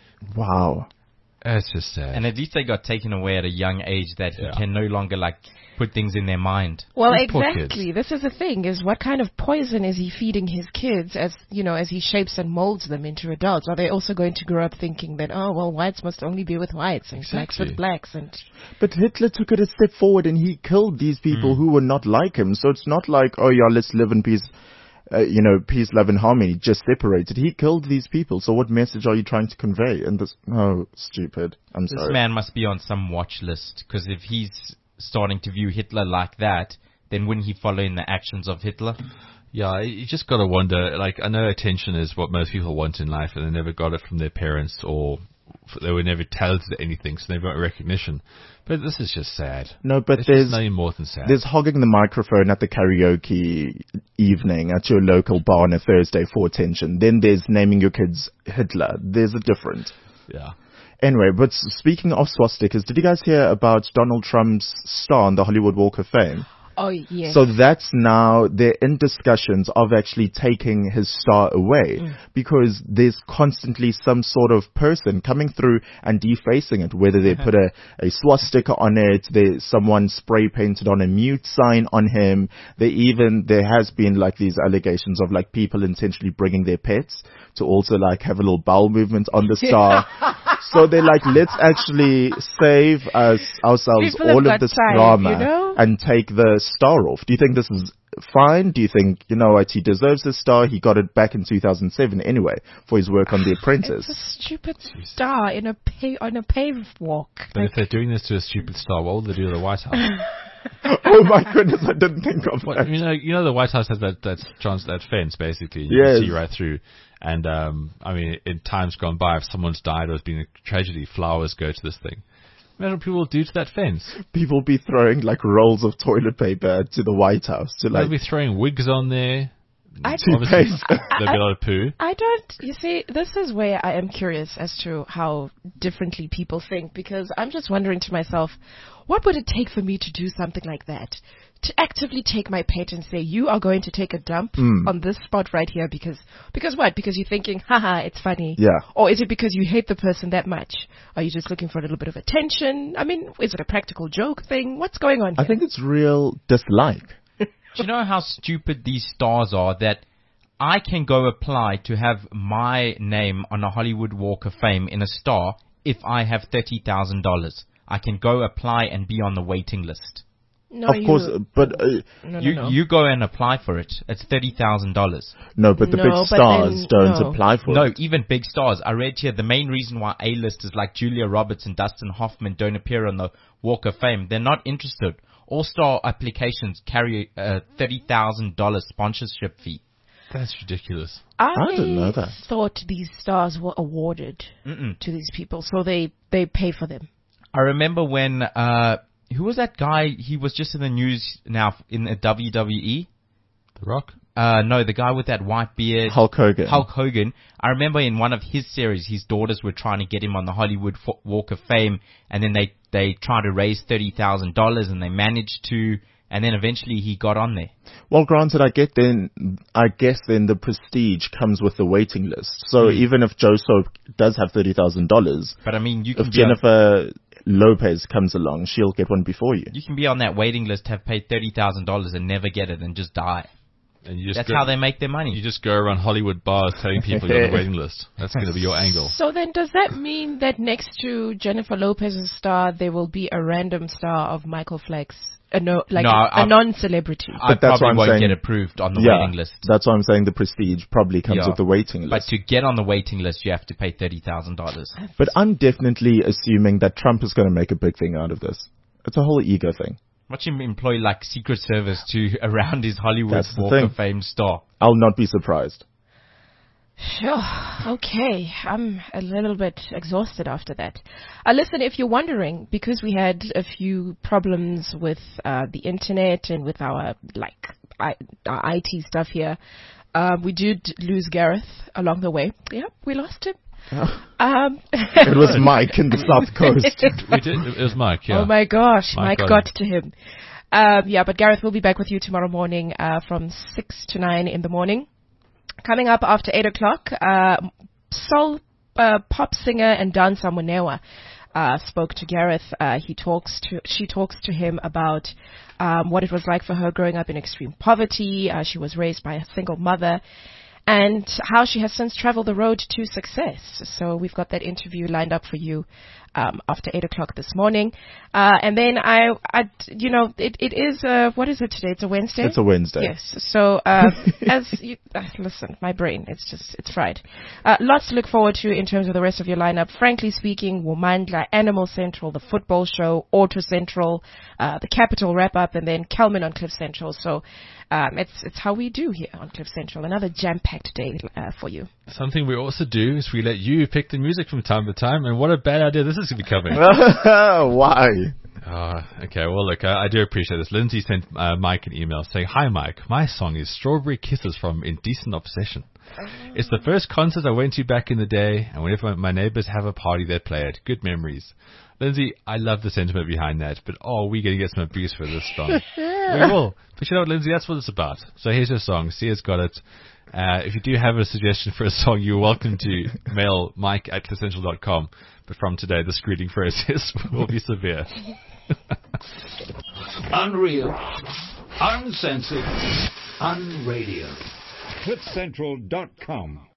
Wow. It's just sad. And at least they got taken away at a young age that Yeah. he can no longer like put things in their mind. Well, Those poor exactly. This is the thing, is what kind of poison is he feeding his kids as, you know, as he shapes and molds them into adults? Are they also going to grow up thinking that, oh, well, whites must only be with whites and blacks Exactly. with blacks? And But Hitler took it a step forward and he killed these people who were not like him. So it's not like, oh yeah, let's live in peace, uh, you know, peace, love and harmony, just separated. He killed these people. So what message are you trying to convey in this? Oh, stupid. I'm This sorry. man must be on some watch list, because if he's starting to view Hitler like that, then wouldn't he follow in the actions of Hitler? Yeah, you just got to wonder, like, I know attention is what most people want in life, and they never got it from their parents, or f- they were never talented at anything, so they got recognition. But this is just sad. No, but It's there's just nothing more than sad. there's hogging the microphone at the karaoke evening at your local bar on a Thursday for attention. Then there's naming your kids Hitler. There's a difference. Yeah. Anyway, but s- speaking of swastikas, did you guys hear about Donald Trump's star on the Hollywood Walk of Fame? oh, yes. So that's now, they're in discussions of actually taking his star away because there's constantly some sort of person coming through and defacing it, whether they put a, a swastika on it, there's someone spray painted on a mute sign on him. They even, there has been like these allegations of like people intentionally bringing their pets to also like have a little bowel movement on the star. So they're like, let's actually save us ourselves People have all got of this time, drama you know? and take the star off. Do you think this is fine? Do you think, you know what, he deserves this star? He got it back in two thousand seven anyway for his work on The Apprentice. It's a stupid star in a pa- on a paved walk. But if they're doing this to a stupid star, what will they do to the White House? Oh my goodness, I didn't think of Well, that. you know, you know, the White House has that that trans that fence basically. You Yes. can see right through. And um, I mean, in times gone by, if someone's died or has been a tragedy, flowers go to this thing. Imagine what people will do to that fence. People be throwing like rolls of toilet paper to the White House to They'll like be throwing wigs on there. I to Obviously, paste. there'll be a lot of poo. I don't, you see, this is where I am curious as to how differently people think, because I'm just wondering to myself, what would it take for me to do something like that? To actively take my pet and say, you are going to take a dump Mm. on this spot right here because, because what? Because you're thinking, haha, it's funny. Yeah. Or is it because you hate the person that much? Are you just looking for a little bit of attention? I mean, is it a practical joke thing? What's going on here? I think it's real dislike. Do you know how stupid these stars are that I can go apply to have my name on a Hollywood Walk of Fame in a star if I have thirty thousand dollars? I can go apply and be on the waiting list. No, of you, course, but uh, no, no, You no. you go and apply for it. It's thirty thousand dollars. no, but the No, big but stars then- don't no. apply for No, it. even big stars. I read here the main reason why A-listers like Julia Roberts and Dustin Hoffman don't appear on the Walk of Fame. They're not interested. All-star applications carry a thirty thousand dollars sponsorship fee. That's ridiculous. I, I didn't know that. thought these stars were awarded Mm-mm. to these people, so they, they pay for them. I remember when, uh, who was that guy? He was just in the news now in the W W E. The Rock? Uh, no, the guy with that white beard. Hulk Hogan. Hulk Hogan. I remember in one of his series, his daughters were trying to get him on the Hollywood Fo- Walk of Fame, and then they, they tried to raise thirty thousand dollars, and they managed to, and then eventually he got on there. Well, granted, I get then, I guess then the prestige comes with the waiting list. So Mm. even if Joe Soap does have thirty thousand dollars, But I mean, you can if be on, Jennifer Lopez comes along, she'll get one before you. you can be on that waiting list, have paid thirty thousand dollars and never get it and just die. And you just That's go, how they make their money. You just go around Hollywood bars telling people you're on the waiting list. That's going to be your angle. So then does that mean that next to Jennifer Lopez's star, there will be a random star of Michael Flex? A no, like No, a, I- a non-celebrity. I But that's probably what I'm won't saying. get approved on the yeah, waiting list. that's why I'm saying the prestige probably comes Yeah. with the waiting But list. to get on the waiting list, you have to pay thirty thousand dollars. But I'm definitely assuming that Trump is going to make a big thing out of this. It's a whole ego thing. Watch him employ like Secret Service to around his Hollywood That's the Walk thing. of Fame star. I'll not be surprised. Oh, okay, I'm a little bit exhausted after that. Uh, listen, if you're wondering, because we had a few problems with uh, the internet and with our like I, our I T stuff here, uh, we did lose Gareth along the way. Yep, we lost him. Um, It was Mike in the South Coast. We did. It was Mike, yeah. Oh my gosh, Mike, Mike got got him. to him. Um, yeah, but Gareth will be back with you tomorrow morning uh, from six to nine in the morning. Coming up after eight o'clock, uh, soul uh, pop singer and dancer Munewa uh, spoke to Gareth. Uh, he talks to, she talks to him about um, what it was like for her growing up in extreme poverty. Uh, she was raised by a single mother, and how she has since traveled the road to success. So we've got that interview lined up for you um, after eight o'clock this morning. Uh, and then I, I, you know, it, it is, uh, what is it today? It's a Wednesday? It's a Wednesday. Yes. So, uh, as you, uh, listen, my brain, it's just, it's fried. Uh, lots to look forward to in terms of the rest of your lineup. Frankly speaking, Womandla, Animal Central, the football show, Auto Central, uh, the Capital wrap up, and then Kelman on Cliff Central. So, um, it's, it's how we do here on Cliff Central. Another jam-packed day, uh, for you. Something we also do is we let you pick the music from time to time, and what a bad idea this is becoming. Why? Uh, okay, well, look, I, I do appreciate this. Lindsay sent uh, Mike an email saying, "Hi, Mike. My song is Strawberry Kisses from Indecent Obsession. It's the first concert I went to back in the day, and whenever my neighbors have a party, they play it. Good memories." Lindsay, I love the sentiment behind that, but oh, we're going to get some abuse for this song. We will. But you know what, Lindsay, that's what it's about. So here's your song. Sia's got it. Uh, if you do have a suggestion for a song, you're welcome to mail mike at cliffcentral dot com. But from today, the screening process will be severe. Unreal, uncensored, unradio. cliff central dot com